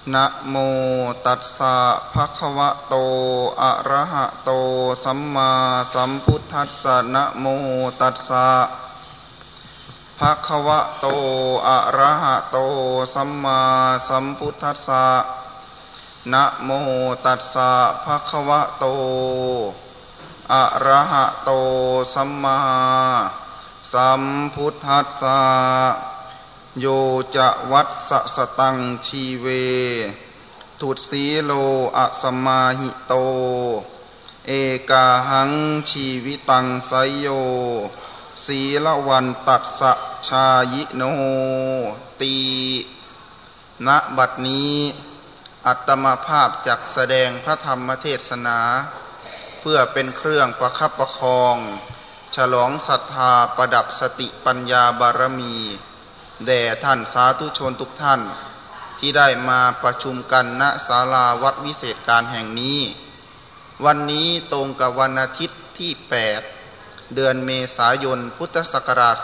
นะโมตัสสะภะคะวะโตอะระหะโตสัมมาสัมพุทธัสสะนะโมตัสสะภะคะวะโตอะระหะโตสัมมาสัมพุทธัสสะนะโมตัสสะภะคะวะโตอะระหะโตสัมมาสัมพุทธัสสะโยจะวัสสะสตังชีเวทุตสีโลอะสมาหิโตเอกาหังชีวิตังไสโยศีลวันตัสสะชายิโนตีณบัดนี้อัตมภาพจักแสดงพระธรรมเทศนาเพื่อเป็นเครื่องประคับประคองฉลองศรัทธาประดับสติปัญญาบารมีแด่ท่านสาธุชนทุกท่านที่ได้มาประชุมกันณศาลาวัดวิเศษการแห่งนี้วันนี้ตรงกับวันอาทิตย์ที่8เดือนเมษายนพุทธศักราช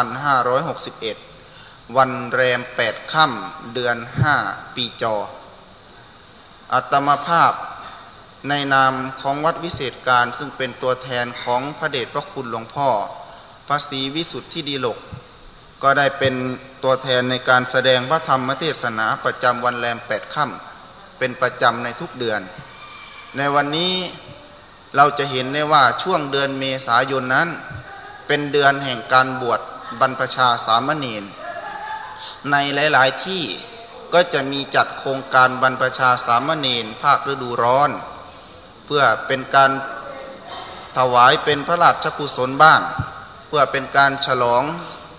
2561วันแรม8ค่ำเดือน5ปีจออาตมาภาพในนามของวัดวิเศษการซึ่งเป็นตัวแทนของพระเดชพระคุณหลวงพ่อพระศรีวิสุทธิดีโลกก็ได้เป็นตัวแทนในการแสดงพระธรรมเทศนาประจำวันแรม8ค่ำเป็นประจำในทุกเดือนในวันนี้เราจะเห็นได้ว่าช่วงเดือนเมษายนนั้นเป็นเดือนแห่งการบวชบรรพชาสามเณรในหลายๆที่ก็จะมีจัดโครงการบรรพชาสามเณรภาคฤดูร้อนเพื่อเป็นการถวายเป็นพระราชกุศลบ้างเพื่อเป็นการฉลอง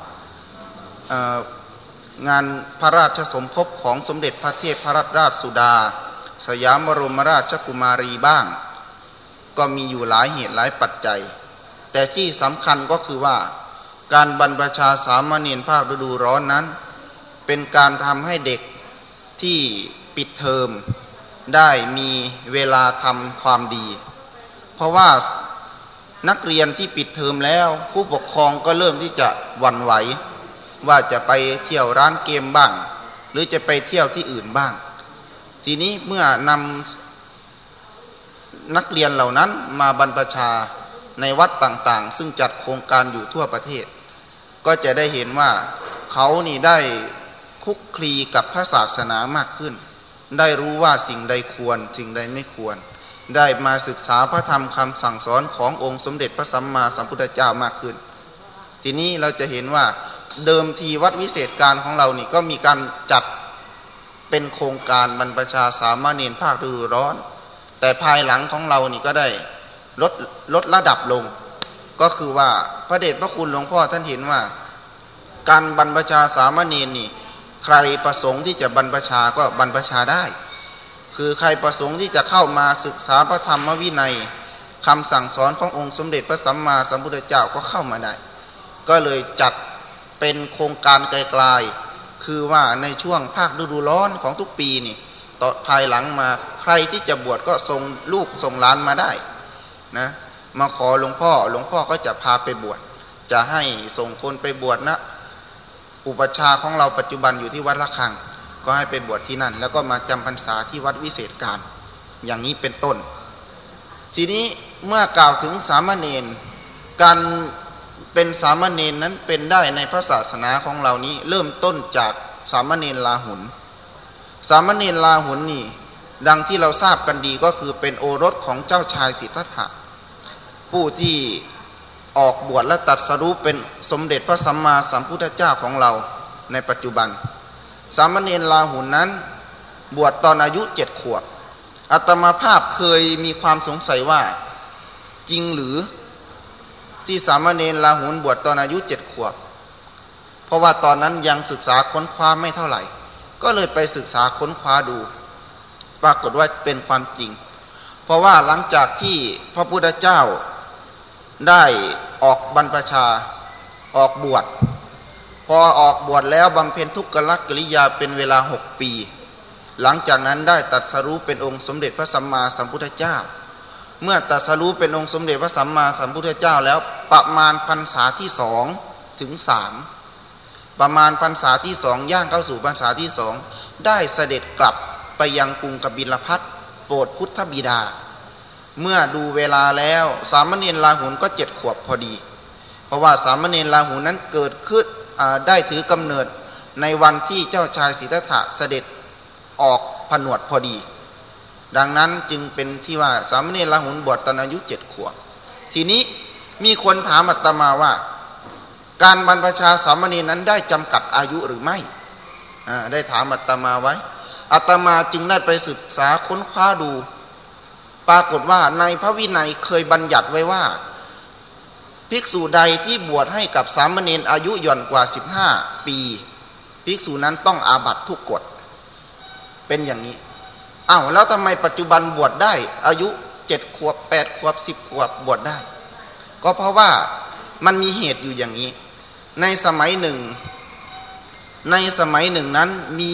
งานพระราชสมภพของสมเด็จพระเทพรัตนราชสุดาสยามบรมราชกุมารีบ้างก็มีอยู่หลายเหตุหลายปัจจัยแต่ที่สำคัญก็คือว่าการบรรพชาสามเณรภาคฤดูร้อนนั้นเป็นการทำให้เด็กที่ปิดเทอมได้มีเวลาทำความดีเพราะว่านักเรียนที่ปิดเทอมแล้วผู้ปกครองก็เริ่มที่จะหวั่นไหวว่าจะไปเที่ยวร้านเกมบ้างหรือจะไปเที่ยวที่อื่นบ้างทีนี้เมื่อนำนักเรียนเหล่านั้นมาบรรพชาในวัดต่างๆซึ่งจัดโครงการอยู่ทั่วประเทศก็จะได้เห็นว่าเขานี่ได้คุกคลีกับพระศาสนามากขึ้นได้รู้ว่าสิ่งใดควรสิ่งใดไม่ควรได้มาศึกษาพระธรรมคำสั่งสอนขององค์สมเด็จพระสัมมาสัมพุทธเจ้ามากขึ้นทีนี้เราจะเห็นว่าเดิมทีวัดวิเศษการของเรานี่ก็มีการจัดเป็นโครงการบรรพชาสามเณรภาคฤดูร้อนแต่ภายหลังของเรานี่ก็ได้ลดระดับลงก็คือว่าพระเดชพระคุณหลวงพ่อท่านเห็นว่าการบรรพชาสามเณรนี่ใครประสงค์ที่จะบรรพชาก็บรรพชาได้คือใครประสงค์ที่จะเข้ามาศึกษาพระธรรมวินัยคำสั่งสอนขององค์สมเด็จพระสัมมาสัมพุทธเจ้าก็เข้ามาได้ก็เลยจัดเป็นโครงการไกลๆคือว่าในช่วงภาคฤดูร้อนของทุกปีนี่ต่อภายหลังมาใครที่จะบวชก็ส่งลูกส่งหลานมาได้นะมาขอหลวงพ่อก็จะพาไปบวชจะให้ส่งคนไปบวชนะอุปัชฌาย์ของเราปัจจุบันอยู่ที่วัดระฆังก็ให้ไปบวชที่นั่นแล้วก็มาจำพรรษาที่วัดวิเศษการอย่างนี้เป็นต้นทีนี้เมื่อกล่าวถึงสามเณรการเป็นสามเณรนั้นเป็นได้ในพระศาสนาของเรานี้เริ่มต้นจากสามเณรลาหุนสามเณรลาหุนนี่ดังที่เราทราบกันดีก็คือเป็นโอรสของเจ้าชายสิทธัตถะผู้ที่ออกบวชและตรัสรู้เป็นสมเด็จพระสัมมาสัมพุทธเจ้าของเราในปัจจุบันสามเณรลาหุนนั้นบวชตอนอายุ7 ขวบอาตมาภาพเคยมีความสงสัยว่าจริงหรือที่สามเณรลาหุนบวชตอนอายุ7 ขวบเพราะว่าตอนนั้นยังศึกษาค้นคว้าไม่เท่าไหร่ก็เลยไปศึกษาค้นคว้าดูปรากฏว่าเป็นความจริงเพราะว่าหลังจากที่พระพุทธเจ้าได้ออกบรรพชาออกบวชพอออกบวชแล้วบำเพ็ญทุกขกิริยาเป็นเวลา6 ปีหลังจากนั้นได้ตรัสรู้เป็นองค์สมเด็จพระสัมมาสัมพุทธเจ้าเมื่อตรัสรู้เป็นองค์สมเด็จพระสัมมาสัมพุทธเจ้าแล้วประมาณพรรษาที่2 ถึง 3ประมาณพรรษาที่2ย่างเข้าสู่พรรษาที่2ได้เสด็จกลับไปยังกรุงกบิลพัสโปรดพุทธบิดาเมื่อดูเวลาแล้วสามเณรลาหุนก็7 ขวบพอดีเพราะว่าสามเณรลาหุนนั้นเกิดขึ้นได้ถือกำเนิดในวันที่เจ้าชายสิทธัตถะเสด็จออกผนวดพอดีดังนั้นจึงเป็นที่ว่าสามเณรลาหุนบวชตอนอายุ7 ขวบทีนี้มีคนถามอาตมาว่าการบรรพชาสามเณรนั้นได้จำกัดอายุหรือไม่ได้ถามอาตมาไว้อาตมาจึงได้ไปศึกษาค้นคว้าดูปรากฏว่าในพระวินัยเคยบัญญัติไว้ว่าภิกษุใดที่บวชให้กับสามเณรอายุหย่อนกว่า15 ปีภิกษุนั้นต้องอาบัติทุกกฎเป็นอย่างนี้แล้วทำไมปัจจุบันบวชได้อายุ7 ขวบ8 ขวบ10 ขวบบวชได้ก็เพราะว่ามันมีเหตุอยู่อย่างนี้ในสมัยหนึ่งนั้น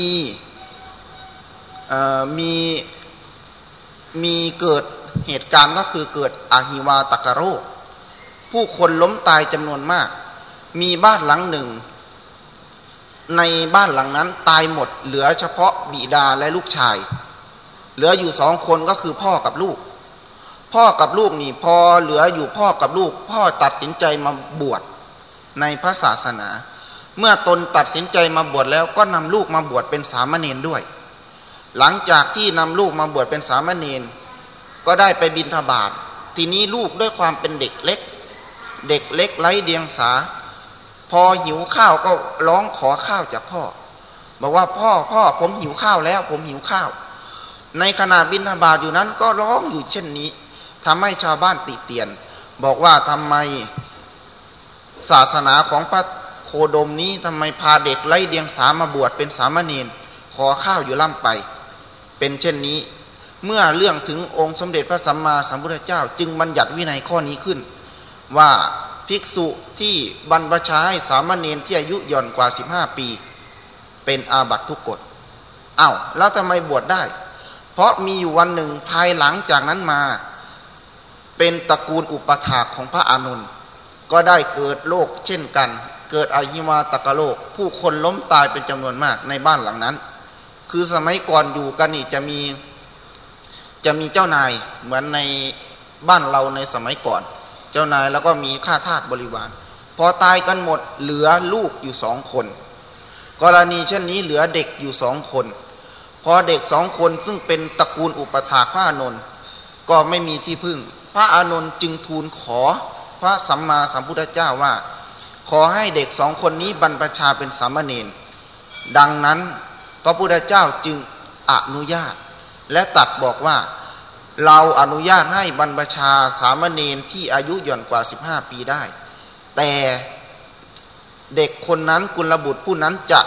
มีเกิดเหตุการณ์ก็คือเกิดอหิวาตกโรคผู้คนล้มตายจำนวนมากมีบ้านหลังหนึ่งในบ้านหลังนั้นตายหมดเหลือเฉพาะบิดาและลูกชายเหลืออยู่2 คนก็คือพ่อกับลูกนี่พอเหลืออยู่พ่อกับลูกพ่อตัดสินใจมาบวชในพระศาสนาเมื่อตนตัดสินใจมาบวชแล้วก็นำลูกมาบวชเป็นสามเณรด้วยหลังจากที่นำลูกมาบวชเป็นสามเณรก็ได้ไปบิณฑบาตทีนี้ลูกด้วยความเป็นเด็กเล็กไร้เดียงสาพอหิวข้าวก็ร้องขอข้าวจากพ่อบอกว่าพ่อผมหิวข้าวแล้วผมหิวข้าวในขณะบิณฑบาตอยู่นั้นก็ร้องอยู่เช่นนี้ทำให้ชาวบ้านติเตียนบอกว่าทำไมศาสนาของพระโคดมนี้ทำไมพาเด็กไร้เดียงสามาบวชเป็นสามเณรขอข้าวอยู่ล่ำไปเป็นเช่นนี้เมื่อเรื่องถึงองค์สมเด็จพระสัมมาสัมพุทธเจ้าจึงบัญญัติวินัยข้อนี้ขึ้นว่าภิกษุที่บรรพชาให้สามเณรที่อายุหย่อนกว่า15 ปีเป็นอาบัติทุกกฎแล้วทำไมบวชได้เพราะมีอยู่วันหนึ่งภายหลังจากนั้นมาเป็นตระกูลอุปถากของพระอานนท์ก็ได้เกิดโรคเช่นกันเกิดอหิวาตกโรคผู้คนล้มตายเป็นจำนวนมากในบ้านหลังนั้นคือสมัยก่อนอยู่กันนี่จะมีเจ้านายเหมือนในบ้านเราในสมัยก่อนเจ้านายแล้วก็มีข้าทาสบริวารพอตายกันหมดเหลือลูกอยู่2 คนกรณีเช่นนี้เหลือเด็กอยู่2 คนพอเด็ก2 คนซึ่งเป็นตระกูลอุปถากพระอานนท์ก็ไม่มีที่พึ่งพระอานนท์จึงทูลขอพระสัมมาสัมพุทธเจ้าว่าขอให้เด็ก2 คนนี้บรรพชาเป็นสามเณรดังนั้นพระพุทธเจ้าจึงอนุญาตและตรัสบอกว่าเราอนุญาตให้บรรพชาสามเณรที่อายุหย่อนกว่า15 ปีได้แต่เด็กคนนั้นกุลบุตรผู้นั้นจะ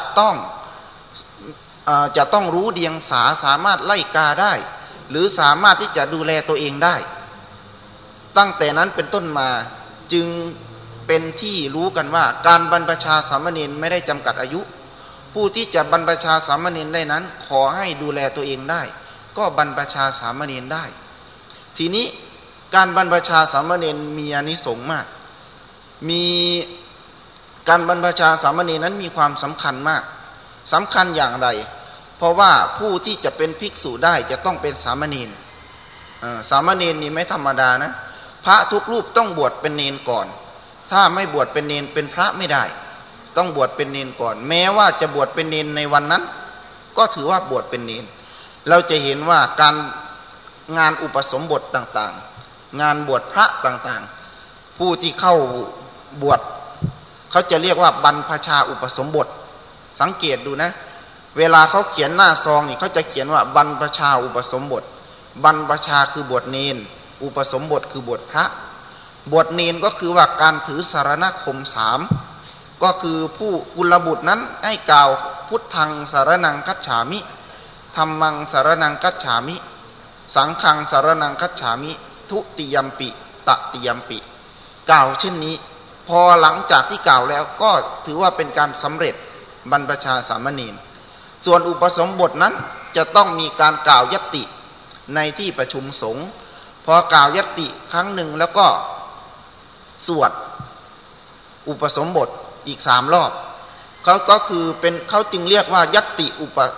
ต้องรู้เดียงสาสามารถไล่กาได้หรือสามารถที่จะดูแลตัวเองได้ตั้งแต่นั้นเป็นต้นมาจึงเป็นที่รู้กันว่าการบรรพชาสามเณรไม่ได้จำกัดอายุผู้ที่จะบรรพชาสามเณรได้นั้นขอให้ดูแลตัวเองได้ก็บรรพชาสามเณรได้ทีนี้การบรรพชาสามเณรมีอานิสงส์มากมีการบรรพชาสามเณรนั้นมีความสำคัญมากสำคัญอย่างไรเพราะว่าผู้ที่จะเป็นภิกษุได้จะต้องเป็นสามเณรสามเณรนี่ไม่ธรรมดานะพระทุกรูปต้องบวชเป็นเณรก่อนถ้าไม่บวชเป็นเณรเป็นพระไม่ได้ต้องบวชเป็นเณรก่อนแม้ว่าจะบวชเป็นเณรในวันนั้นก็ถือว่าบวชเป็นเณรเราจะเห็นว่าการงานอุปสมบทต่างๆงานบวชพระต่างๆผู้ที่เข้าบวชเขาจะเรียกว่าบรรพชาอุปสมบทสังเกตดูนะเวลาเขาเขียนหน้าซองนี่เขาจะเขียนว่าบรรพชาอุปสมบทบรรพชาคือบวชเณรอุปสมบทคือบวชพระบวชเณรก็คือว่าการถือสารณคม3ก็คือผู้กุลบุตรนั้นให้กล่าวพุทธังสารนังคัจฉามิธัมมังสารนังคัจฉามิสังฆังสารนังคัจฉามิทุติยัมปิตติยัมปิกล่าวเช่นนี้พอหลังจากที่กล่าวแล้วก็ถือว่าเป็นการสำเร็จบรรพชาสามเณรส่วนอุปสมบทนั้นจะต้องมีการกล่าวญัตติในที่ประชุมสงฆ์พอกล่าวญัตติครั้งหนึ่งแล้วก็สวดอุปสมบทอีก3 รอบเขาก็คือเป็นเขาจึงเรียกว่า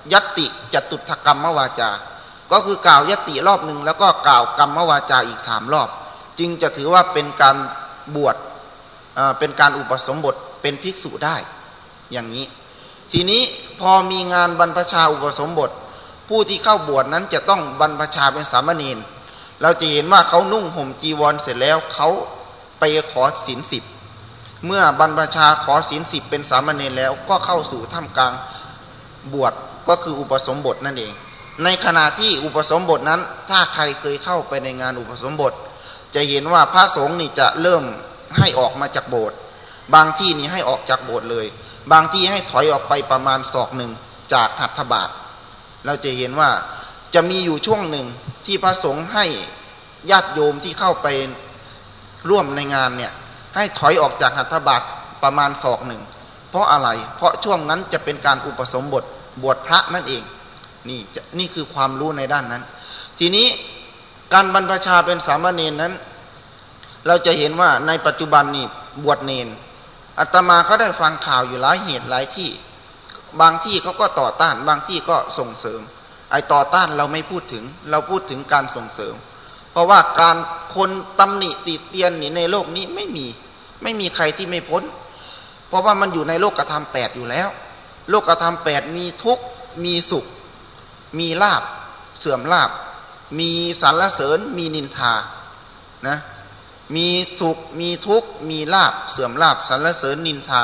ยัตติจตุถกรรมวาจาก็คือกล่าวยัตติรอบหนึ่งแล้วก็กล่าวกรรมวาจาอีก3 รอบจึงจะถือว่าเป็นการบวชเป็นการอุปสมบทเป็นภิกษุได้อย่างนี้ทีนี้พอมีงานบรรพชาอุปสมบทผู้ที่เข้าบวชนั้นจะต้องบรรพชาเป็นสามเณรเราจะเห็นว่าเขานุ่งห่มจีวรเสร็จแล้วเขาไปขอศีล10เมื่อบรรพชาขอศีล10เป็นสามเณรแล้วก็เข้าสู่ท่ามกลางบวชก็คืออุปสมบทนั่นเองในขณะที่อุปสมบทนั้นถ้าใครเคยเข้าไปในงานอุปสมบทจะเห็นว่าพระสงฆ์นี่จะเริ่มให้ออกมาจากโบสถ์บางที่นี่ให้ออกจากโบสถ์เลยบางที่ให้ถอยออกไปประมาณศอกหนึ่งจากหัตถบาทเราจะเห็นว่าจะมีอยู่ช่วงหนึ่งที่พระสงฆ์ให้ญาติโยมที่เข้าไปร่วมในงานเนี่ยให้ถอยออกจากหัตถบาทประมาณศอกหนึ่งเพราะอะไรเพราะช่วงนั้นจะเป็นการอุปสมบทบวชพระนั่นเองนี่คือความรู้ในด้านนั้นทีนี้การบรรพชาเป็นสามเณรนั้นเราจะเห็นว่าในปัจจุบันนี่บวชเณรอาตมาเขาได้ฟังข่าวอยู่หลายเหตุหลายที่บางที่เขาก็ต่อต้านบางที่ก็ส่งเสริมไอ้ต่อต้านเราไม่พูดถึงเราพูดถึงการส่งเสริมเพราะว่าการคนตำหนิติเตียนนี่ในโลกนี้ไม่มีใครที่ไม่พ้นเพราะว่ามันอยู่ในโลกธรรม8อยู่แล้วโลกธรรม8มีทุกข์มีสุขมีลาภเสื่อมลาภมีสรรเสริญมีนินทานะมีสุขมีทุกข์มีลาภเสื่อมลาภสรรเสริญนินทา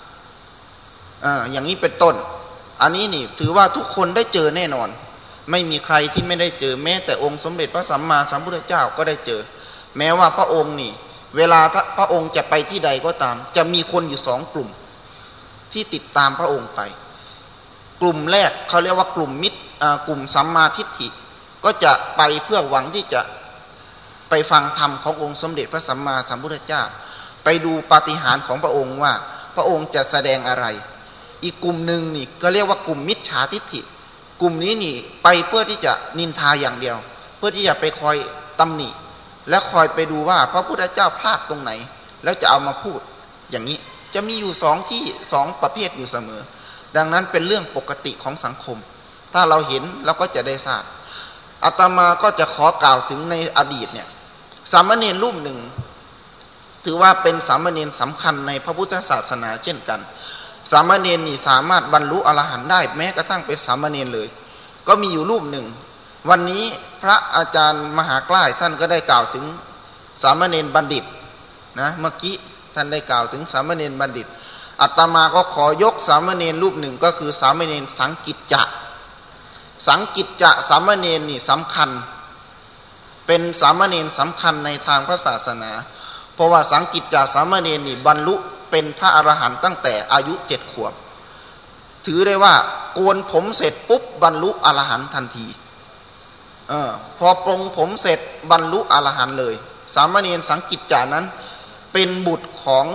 อย่างนี้เป็นต้นอันนี้นี่ถือว่าทุกคนได้เจอแน่นอนไม่มีใครที่ไม่ได้เจอแม้แต่องค์สมเด็จพระสัมมาสัมพุทธเจ้าก็ได้เจอแม้ว่าพระองค์นี่เวลาพระองค์จะไปที่ใดก็ตามจะมีคนอยู่2 กลุ่มที่ติดตามพระองค์ไปกลุ่มแรกเขาเรียกว่ากลุ่มมิตรกลุ่มสัมมาทิฏฐิก็จะไปเพื่อหวังที่จะไปฟังธรรมขององค์สมเด็จพระสัมมาสัมพุทธเจ้าไปดูปาฏิหาริย์ของพระองค์ว่าพระองค์จะแสดงอะไรอีกกลุ่มหนึ่งนี่ก็เรียกว่ากลุ่มมิจฉาทิฏฐิกลุ่มนี้นี่ไปเพื่อที่จะนินทาอย่างเดียวเพื่อที่จะไปคอยตำหนิและคอยไปดูว่าพระพุทธเจ้าพลาดตรงไหนแล้วจะเอามาพูดอย่างนี้จะมีอยู่2ประเภทอยู่เสมอดังนั้นเป็นเรื่องปกติของสังคมถ้าเราเห็นเราก็จะได้ทราบอาตมาก็จะขอกล่าวถึงในอดีตเนี่ยสามเณรรูปหนึ่งถือว่าเป็นสามเณรสำคัญในพระพุทธศาสนาเช่นกันสามเณรนี่สามารถบรรลุอรหันต์ได้แม้กระทั่งเป็นสามเณรเลยก็มีอยู่รูปหนึ่งวันนี้พระอาจารย์มหากล้าท่านก็ได้กล่าวถึงสามเณรบัณฑิตนะเมื่อกี้ท่านได้กล่าวถึงสามเณรบัณฑิตอาตมาก็ขอยกสามเณรรูปหนึ่งก็คือสามเณรสังกิจจะสามเณรนี่สำคัญเป็นสามเณรสำคัญในทางพระศาสนาเพราะว่าสังกิจจะสามเณรนี่บรรลุเป็นพระอรหันต์ตั้งแต่อายุ7 ขวบถือได้ว่าโกนผมเสร็จปุ๊บบรรลุอรหันต์ทันทีพอปรงผมเสร็จบรรลุอรหันต์เลยสามเณรสังกิจจานั้นเป็นบุตรของ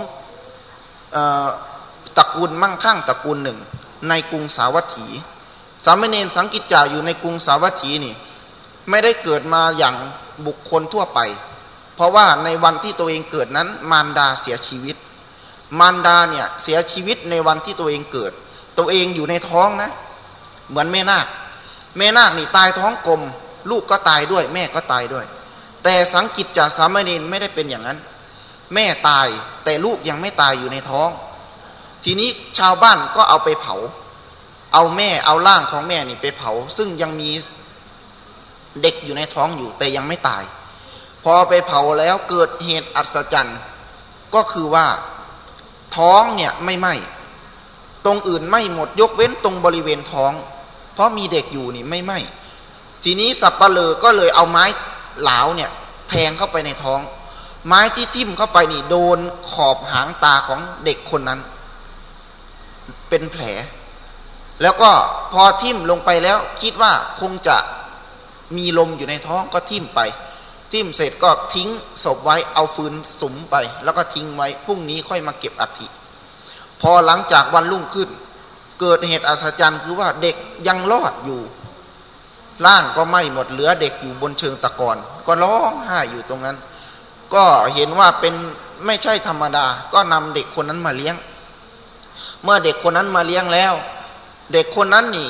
ตระกูลมั่งคั่งตระกูลหนึ่งในกรุงสาวัตถีสามเณรสังกิจจาอยู่ในกรุงสาวัตถีนี่ไม่ได้เกิดมาอย่างบุคคลทั่วไปเพราะว่าในวันที่ตัวเองเกิดนั้นมารดาเสียชีวิตมารดาเนี่ยเสียชีวิตในวันที่ตัวเองเกิดตัวเองอยู่ในท้องนะเหมือนแม่นาคนี่ตายท้องกลมลูกก็ตายด้วยแม่ก็ตายด้วยแต่สังกิจจาสามเณรไม่ได้เป็นอย่างนั้นแม่ตายแต่ลูกยังไม่ตายอยู่ในท้องทีนี้ชาวบ้านก็เอาไปเผาเอาร่างของแม่นี่ไปเผาซึ่งยังมีเด็กอยู่ในท้องอยู่แต่ยังไม่ตายพอไปเผาแล้วเกิดเหตุอัศจรรย์ก็คือว่าท้องเนี่ยไม่ไหม้ตรงอื่นไหม้หมดยกเว้นตรงบริเวณท้องเพราะมีเด็กอยู่นี่ไม่ไหม้ทีนี้สัปเหร่อก็เลยเอาไม้เหลาเนี่ยแทงเข้าไปในท้องไม้ที่ทิ่มเข้าไปนี่โดนขอบหางตาของเด็กคนนั้นเป็นแผลแล้วก็พอทิ่มลงไปแล้วคิดว่าคงจะมีลมอยู่ในท้องก็ทิ่มไปทิ่มเสร็จก็ทิ้งศพไว้เอาฟืนสุมไปแล้วก็ทิ้งไว้พรุ่งนี้ค่อยมาเก็บอัฐิพอหลังจากวันรุ่งขึ้นเกิดเหตุอัศจรรย์คือว่าเด็กยังรอดอยู่ร่างก็ไหม้หมดเหลือเด็กอยู่บนเชิงตะกอนก็ร้องไห้อยู่ตรงนั้นก็เห็นว่าเป็นไม่ใช่ธรรมดาก็นำเด็กคนนั้นมาเลี้ยงเมื่อเด็กคนนั้นมาเลี้ยงแล้วเด็กคนนั้นนี่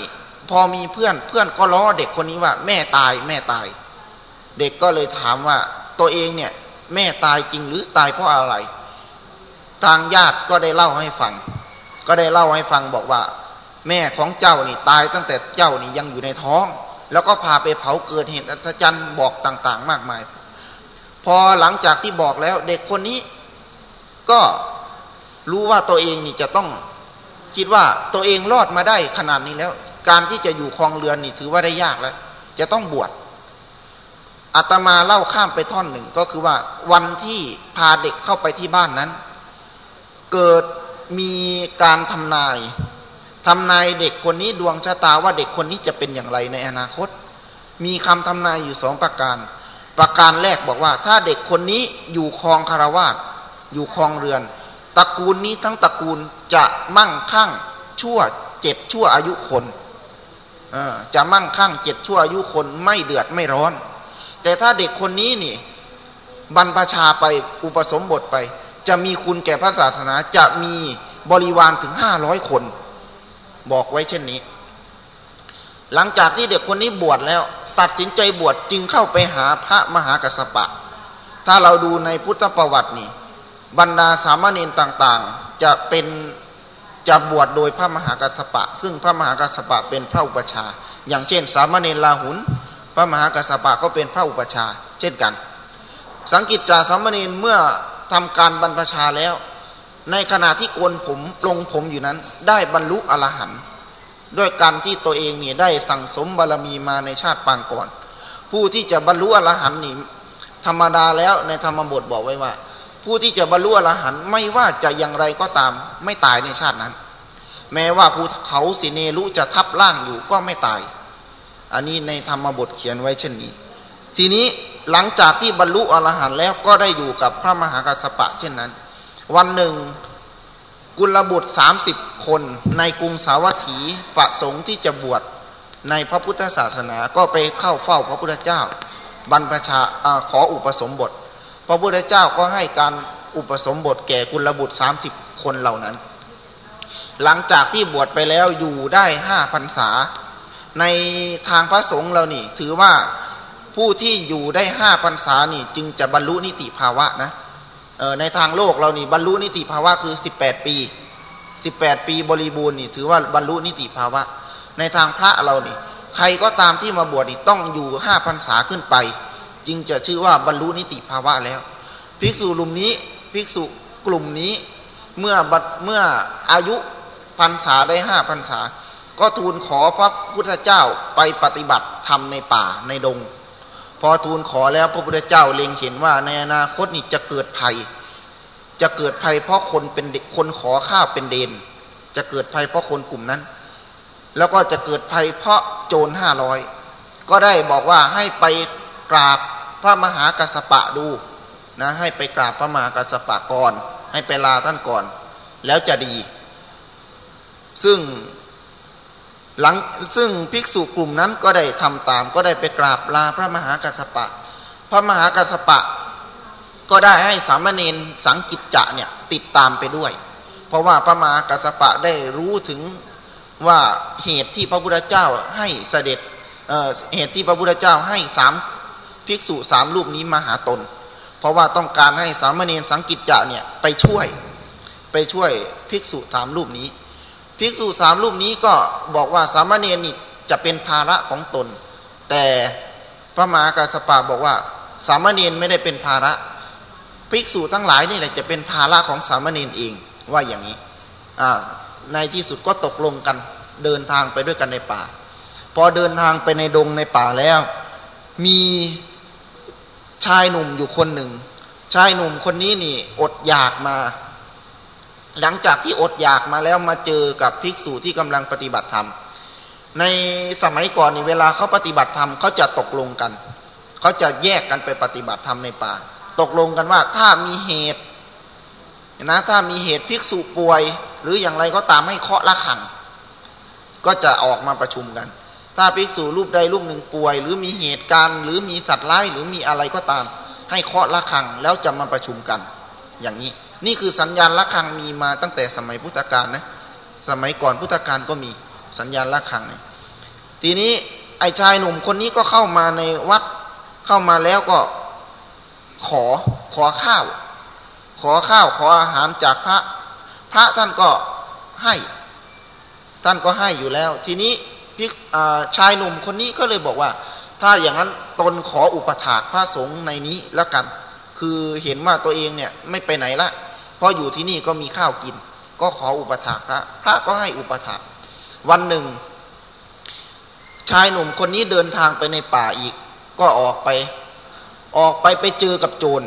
พอมีเพื่อนก็ล้อเด็กคนนี้ว่าแม่ตายแม่ตายเด็กก็เลยถามว่าตัวเองเนี่ยแม่ตายจริงหรือตายเพราะอะไรทางญาติก็ได้เล่าให้ฟังบอกว่าแม่ของเจ้านี่ตายตั้งแต่เจ้านี่ยังอยู่ในท้องแล้วก็พาไปเผาเกิดเหตุอัศจรรย์บอกต่างๆมากมายพอหลังจากที่บอกแล้วเด็กคนนี้ก็รู้ว่าตัวเองนี่จะต้องคิดว่าตัวเองรอดมาได้ขนาดนี้แล้วการที่จะอยู่ครองเรือนนี่ถือว่าได้ยากแล้วจะต้องบวชอาตมาเล่าข้ามไปท่อนหนึ่งก็คือว่าวันที่พาเด็กเข้าไปที่บ้านนั้นเกิดมีการทำนายเด็กคนนี้ดวงชะตาว่าเด็กคนนี้จะเป็นอย่างไรในอนาคตมีคำทำนายอยู่2ประการแรกบอกว่าถ้าเด็กคนนี้อยู่ครองคฤหัสถ์อยู่ครองเรือนตระกูลนี้ทั้งตระกูลจะมั่งคั่งชั่ว7ชั่วอายุคนจะมั่งคั่ง7ชั่วอายุคนไม่เดือดไม่ร้อนแต่ถ้าเด็กคนนี้นี่บรรพชาไปอุปสมบทไปจะมีคุณแก่พระศาสนาจะมีบริวารถึง500คนบอกไว้เช่นนี้หลังจากที่เด็กคนนี้บวชแล้วตัดสินใจบวชจึงเข้าไปหาพระมหากัสสปะถ้าเราดูในพุทธประวัตินี่บรรดาสามเณรต่างๆจะบวชโดยพระมหากัสสปะซึ่งพระมหากัสสปะเป็นพระอุปัชฌาย์อย่างเช่นสามเณรลาหุนพระมหากัสสปะก็เป็นพระอุปัชฌาย์เช่นกันสังกิจจาสามเณรเมื่อทำการบรรพชาแล้วในขณะที่โกนผมปลงผมอยู่นั้นได้บรรลุอรหันต์ด้วยการที่ตัวเองเนี่ยได้สั่งสมบารมีมาในชาติปางก่อนผู้ที่จะบรรลุอรหันต์นี่ธรรมดาแล้วในธรรมบทบอกไว้ว่าผู้ที่จะบรรลุอรหันต์ไม่ว่าจะอย่างไรก็ตามไม่ตายในชาตินั้นแม้ว่าภูเขาสิเนรุจะทับร่างอยู่ก็ไม่ตายอันนี้ในธรรมบทเขียนไว้เช่นนี้ทีนี้หลังจากที่บรรลุอรหันต์แล้วก็ได้อยู่กับพระมหากัสสปะเช่นนั้นวันหนึ่งกุลบุตร30คนในกรุงสาวัตถีประสงค์ที่จะบวชในพระพุทธศาสนาก็ไปเข้าเฝ้าพระพุทธเจ้าบรรพชาขออุปสมบทพระพุทธเจ้าก็ให้การอุปสมบทแก่กุลบุตร30คนเหล่านั้นหลังจากที่บวชไปแล้วอยู่ได้5พรรษาในทางพระสงฆ์เรานี่ถือว่าผู้ที่อยู่ได้5พรรษานี่จึงจะบรรลุนิติภาวะนะในทางโลกเรานี่บรรลุนิติภาวะคือ18ปีบริบูรณ์นี่ถือว่าบรรลุนิติภาวะในทางพระเรานี่ใครก็ตามที่มาบวชนี่ต้องอยู่5พรรษาขึ้นไปจึงจะชื่อว่าบรรลุนิติภาวะแล้วภิกษุกลุ่มนี้เมื่ออายุพรรษาได้5พรรษาก็ทูลขอพระพุทธเจ้าไปปฏิบัติธรรมในป่าในดงพอทูลขอแล้วพระพุทธเจ้าเล็งเห็นว่าในอนาคตนี่จะเกิดภัยเพราะคนเป็นคนขอข้าวเป็นเดนจะเกิดภัยเพราะคนกลุ่มนั้นแล้วก็จะเกิดภัยเพราะโจร500ก็ได้บอกว่าให้ไปกราบพระมหากัสสปะดูนะให้ไปกราบพระมหากัสสปะก่อนให้ไปลาท่านก่อนแล้วจะดีซึ่งภิกษุกลุ่มนั้นก็ได้ทำตามก็ได้ไปกราบลาพระมหากัสสปะพระมหากัสสปะก็ได้ให้สามเณรสังกิจจะเนี่ยติดตามไปด้วยเพราะว่าพระมหากัสสปะได้รู้ถึงว่าเหตุที่พระพุทธเจ้าให้เสด็จเหตุที่พระพุทธเจ้าให้ภิกษุ3รูปนี้มาหาตนเพราะว่าต้องการให้สามเณรสังกิจจะเนี่ยไปช่วยภิกษุ3รูปนี้ภิกษุ3รูปนี้ก็บอกว่าสามเณรนี่จะเป็นภาระของตนแต่พระมหากัสสปะบอกว่าสามเณรไม่ได้เป็นภาระภิกษุทั้งหลายนี่แหละจะเป็นภาระของสามเณรเองว่าอย่างนี้ในที่สุดก็ตกลงกันเดินทางไปด้วยกันในป่าพอเดินทางไปในดงในป่าแล้วมีชายหนุ่มอยู่คนหนึ่งชายหนุ่มคนนี้นี่อดอยากมาหลังจากที่อดอยากมาแล้วมาเจอกับภิกษุที่กำลังปฏิบัติธรรมในสมัยก่อนนี่เวลาเขาปฏิบัติธรรมเขาจะตกลงกันเขาจะแยกกันไปปฏิบัติธรรมในป่าตกลงกันว่าถ้ามีเหตุภิกษุป่วยหรืออย่างไรก็ตามให้เคาะระฆังก็จะออกมาประชุมกันถ้าภิกษุรูปใดรูปหนึ่งป่วยหรือมีเหตุการณ์หรือมีสัตว์ร้ายหรือมีอะไรก็ตามให้เคาะระฆังแล้วจะมาประชุมกันอย่างนี้นี่คือสัญญาณระฆังมีมาตั้งแต่สมัยพุทธกาลนะสมัยก่อนพุทธกาลก็มีสัญญาณระฆังเนี่ยทีนี้ไอ้ชายหนุ่มคนนี้ก็เข้ามาในวัดเข้ามาแล้วก็ขอข้าวขออาหารจากพระท่านก็ให้อยู่แล้วทีนี้ชายหนุ่มคนนี้ก็เลยบอกว่าถ้าอย่างนั้นตนขออุปถากพระสงฆ์ในนี้แล้วกันคือเห็นว่าตัวเองเนี่ยไม่ไปไหนละเพราะอยู่ที่นี่ก็มีข้าวกินก็ขออุปถากพระก็ให้อุปถากวันหนึ่งชายหนุ่มคนนี้เดินทางไปในป่าอีกก็ออกไปไปเจอกับโจร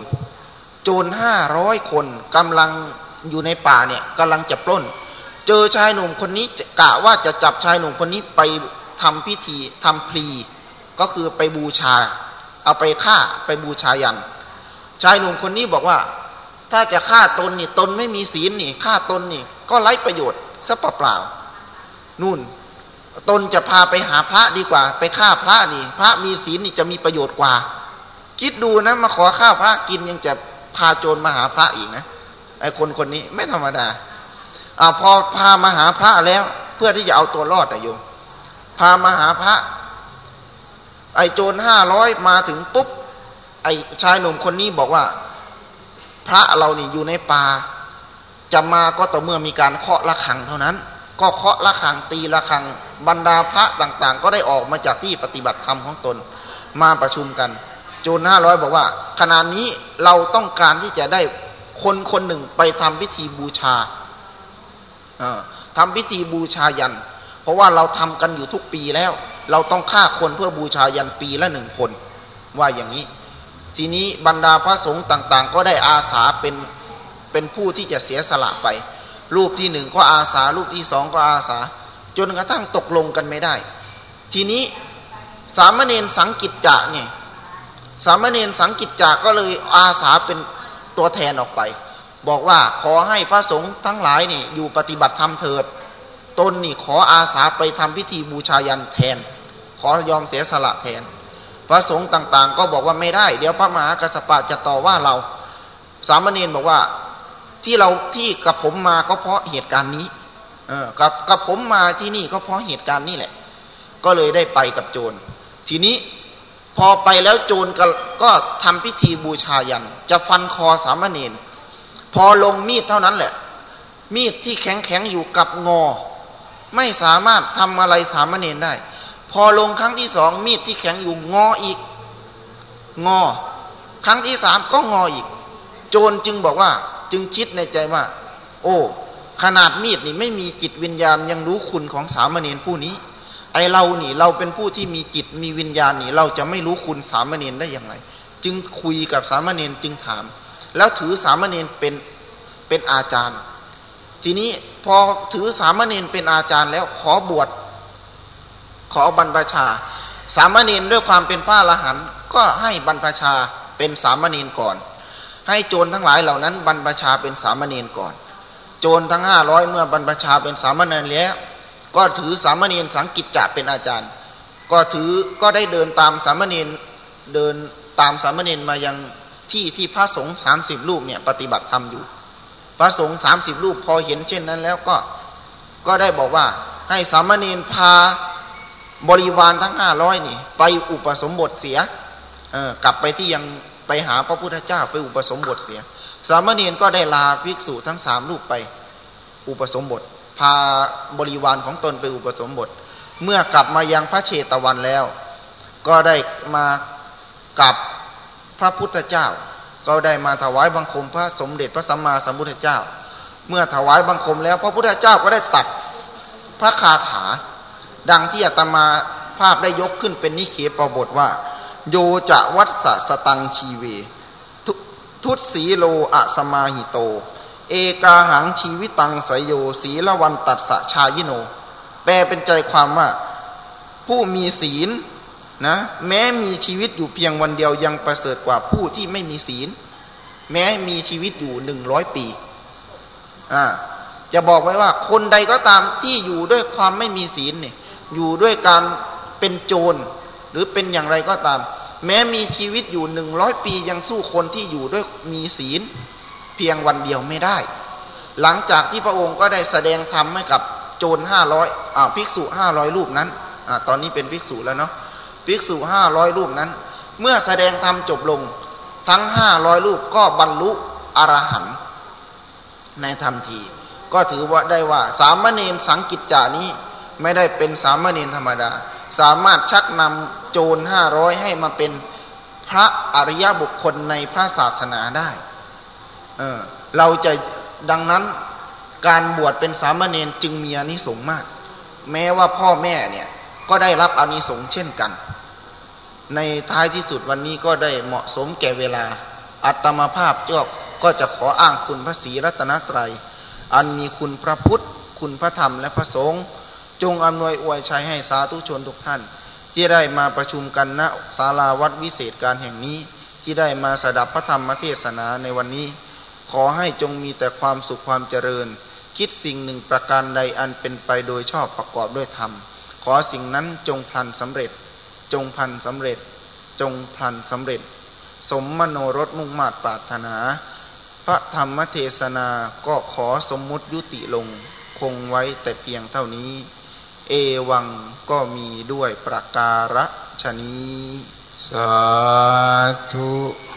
500 คนกำลังอยู่ในป่าเนี่ยกำลังจะปล้นเจอชายหนุ่มคนนี้กะว่าจะจับชายหนุ่มคนนี้ไปทำพิธีทำพลีก็คือไปบูชาเอาไปฆ่าไปบูชายันชายหนุ่มคนนี้บอกว่าถ้าจะฆ่าตนนี่ตนไม่มีศีลนี่ฆ่าตนนี่ก็ไร้ประโยชน์ซะเปล่าๆนู่นตนจะพาไปหาพระดีกว่าไปฆ่าพระนี่พระมีศีลนี่จะมีประโยชน์กว่าคิดดูนะมาขอข้าวพระกินยังจะพาโจรมาหาพระอีกนะไอ้คนนี้ไม่ธรรมดาพอพามาหาพระแล้วเพื่อที่จะเอาตัวรอดโยมพามาหาพระไอ้โจร500มาถึงปุ๊บไอ้ชายหนุ่มคนนี้บอกว่าพระเรานี่อยู่ในป่าจะมาก็ต่อเมื่อมีการเคาะระฆังเท่านั้นก็เคาะระฆังตีระฆังบรรดาพระต่างๆก็ได้ออกมาจากที่ปฏิบัติธรรมของตนมาประชุมกันโจร500บอกว่าขณะนี้เราต้องการที่จะได้คนหนึ่งไปทำพิธีบูชาทำพิธีบูชายันเพราะว่าเราทำกันอยู่ทุกปีแล้วเราต้องฆ่าคนเพื่อบูชายันปีละ1 คนว่าอย่างนี้ทีนี้บรรดาพระสงฆ์ต่างๆก็ได้อาสาเป็นผู้ที่จะเสียสละไปรูปที่1ก็อาสารูปที่2ก็อาสาจนกระทั่งตกลงกันไม่ได้ทีนี้สามเณรสังกิจจะเนี่ยสามเณรสังกิจจาก็เลยอาสาเป็นตัวแทนออกไปบอกว่าขอให้พระสงฆ์ทั้งหลายนี่อยู่ปฏิบัติธรรมเถิดตนนี่ขออาสาไปทำพิธีบูชายันแทนขอยอมเสียสละแทนพระสงฆ์ต่างๆก็บอกว่าไม่ได้เดี๋ยวพระมหากัสสปะจะต่อว่าเราสามเณรบอกว่าที่กับผมมาก็เพราะเหตุการณ์นี้กับผมมาที่นี่ก็เพราะเหตุการณ์นี้แหละก็เลยได้ไปกับโจรทีนี้พอไปแล้วโจรก็ทำพิธีบูชายันจะฟันคอสามเณรพอลงมีดเท่านั้นแหละมีดที่แข็งอยู่กับงอไม่สามารถทำอะไรสามเณรได้พอลงครั้งที่2มีดที่แข็งอยู่งออีกงอครั้งที่3ก็งออีกโจรจึงคิดในใจว่าโอ้ขนาดมีดนี่ไม่มีจิตวิญญาณยังรู้คุณของสามเณรผู้นี้ไอเรานี่เราเป็นผู้ที่มีจิตมีวิญญาณนี่เราจะไม่รู้คุณสามเณรได้อย่างไรจึงคุยกับสามเณรจึงถามแล้วถือสามเณรเป็นอาจารย์ทีนี้พอถือสามเณรเป็นอาจารย์แล้วขอบวชขอบรรพชาสามเณรด้วยความเป็นพระอรหันต์ก็ให้บรรพชาเป็นสามเณรก่อนให้โจรทั้งหลายเหล่านั้นบรรพชาเป็นสามเณรก่อนโจรทั้ง500เมื่อบรรพชาเป็นสามเณรแล้วก็ถือสามเณรสังกิจจะเป็นอาจารย์ก็ได้เดินตามสามเณรมายังที่พระสงฆ์30 รูปเนี่ยปฏิบัติธรรมอยู่พระสงฆ์30 รูปพอเห็นเช่นนั้นแล้วก็ได้บอกว่าให้สามเณรพาบริวารทั้ง500นี่ไปอุปสมบทเสียกลับไปที่ยังไปหาพระพุทธเจ้าไปอุปสมบทเสียสามเณรก็ได้ลาภิกษุทั้ง3 รูปไปอุปสมบทพาบริวารของตนไปอุปสมบทเมื่อกลับมายังพระเชตวันแล้วก็ได้มากับพระพุทธเจ้าก็ได้มาถวายบังคมพระสมเด็จพระสัมมาสัมพุทธเจ้าเมื่อถวายบังคมแล้วพระพุทธเจ้าก็ได้ตัดพระคาถาดังที่อาตมาภาพได้ยกขึ้นเป็นนิเคปบทว่าโยจะวัสสะสตังชีเวทุตสีโลอะสมาหิโตเอกาหังชีวิตังสยโยศีลวันตัสสะชายิโนแปลเป็นใจความว่าผู้มีศีลนะแม้มีชีวิตอยู่เพียงวันเดียวยังประเสริฐกว่าผู้ที่ไม่มีศีลแม้มีชีวิตอยู่100 ปีจะบอกไว้ว่าคนใดก็ตามที่อยู่ด้วยความไม่มีศีลเนี่ยอยู่ด้วยการเป็นโจรหรือเป็นอย่างไรก็ตามแม้มีชีวิตอยู่100 ปียังสู้คนที่อยู่ด้วยมีศีลเพียงวันเดียวไม่ได้หลังจากที่พระองค์ก็ได้แสดงธรรมให้กับโจร500ภิกษุ500 รูปนั้นตอนนี้เป็นภิกษุแล้วเนาะภิกษุ500รูปนั้นเมื่อแสดงธรรมจบลงทั้ง500รูปก็บรรลุอรหันต์ในทันทีก็ถือว่าได้ว่าสามเณรสังกิจจานี้ไม่ได้เป็นสามเณรธรรมดาสามารถชักนำโจร500ให้มาเป็นพระอริยบุคคลในพระศาสนาได้เราจะดังนั้นการบวชเป็นสามเณรจึงมีอานิสงส์มากแม้ว่าพ่อแม่เนี่ยก็ได้รับอานิสงส์เช่นกันในท้ายที่สุดวันนี้ก็ได้เหมาะสมแก่เวลาอัตมาภาพก็จะขออ้างคุณพระศรีรัตนตรัยอันมีคุณพระพุทธคุณพระธรรมและพระสงฆ์จงอำนวยอวยชัยให้สาธุชนทุกท่านที่ได้มาประชุมกันณศาลาวัดวิเศษการแห่งนี้ที่ได้มาสดับพระธรรมเทศนาในวันนี้ขอให้จงมีแต่ความสุขความเจริญคิดสิ่งหนึ่งประการใดอันเป็นไปโดยชอบประกอบด้วยธรรมขอสิ่งนั้นจงพลันสำเร็จจงพลันสำเร็จจงพลันสำเร็จสมมโนรสมุ่งมา่ปรารถนาพระธรรมเทศนาก็ขอสมมุติยุติลงคงไว้แต่เพียงเท่านี้เอวังก็มีด้วยประการฉนี้สาธุ